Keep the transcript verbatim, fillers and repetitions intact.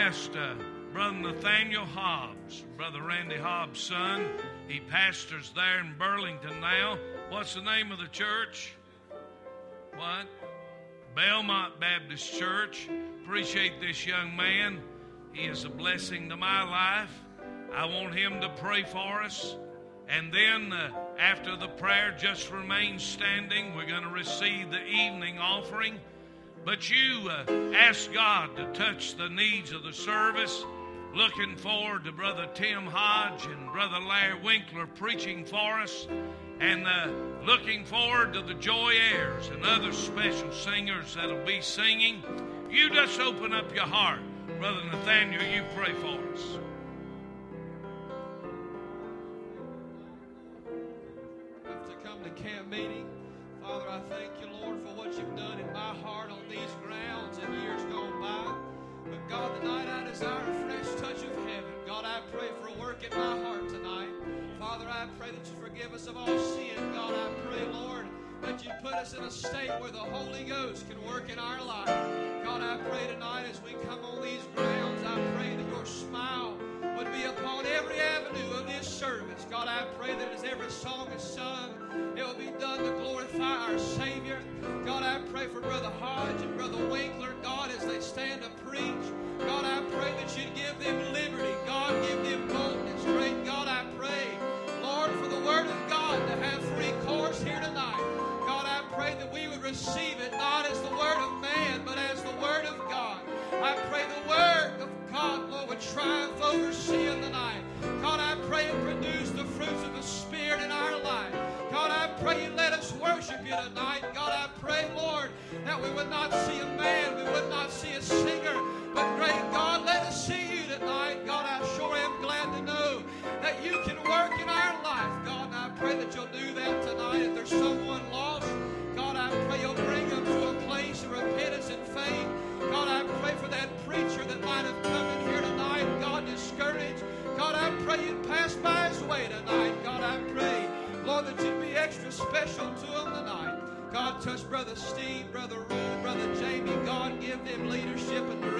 asked uh, Brother Nathaniel Hobbs, Brother Randy Hobbs' son. He pastors there in Burlington now. What's the name of the church? What? Belmont Baptist Church. Appreciate this young man. He is a blessing to my life. I want him to pray for us. And then uh, after the prayer, just remain standing. We're going to receive the evening offering. But you uh, ask God to touch the needs of the service. Looking forward to Brother Tim Hodge and Brother Larry Winkler preaching for us. And uh, looking forward to the Joy Airs and other special singers that'll be singing. You just open up your heart. Brother Nathaniel, you pray for us. Camp meeting. Father, I thank you, Lord, for what you've done in my heart on these grounds in years gone by. But God, tonight I desire a fresh touch of heaven. God, I pray for a work in my heart tonight. Father, I pray that you forgive us of all sin. God, I pray, Lord, that you put us in a state where the Holy Ghost can work in our life. God, I pray tonight as we come on these grounds, I pray that your smile would be upon every avenue of this service. God, I pray that as every song is sung, it will be done to glorify our Savior. God, I pray for Brother Hodge and Brother Winkler, God, as they stand to preach. God, I pray that you'd give them liberty. God, give them boldness. Great God, I pray, Lord, for the Word of God to have free course here tonight. God, I pray that we would receive it not as the Word of man, but as the Word of God. I pray the Word of God, Lord, would triumph over sin tonight. God, I pray it produce the fruits of the Spirit in our life. God, I pray you let us worship you tonight. God, I pray, Lord, that we would not see a man, we would not see a singer, but great God, let us see you tonight. God, I sure am glad to know that you can work in our life. God, and I pray that you'll do that tonight. If there's someone lost, God, I pray you'll bring them to a place of repentance and faith. God, I pray for that preacher that might have come in here tonight, God, discouraged. God, I pray you'd pass by his way tonight. God, I pray, Lord, that you'd be extra special to him tonight. God, touch Brother Steve, Brother Roy, Brother Jamie. God, give them leadership and direction.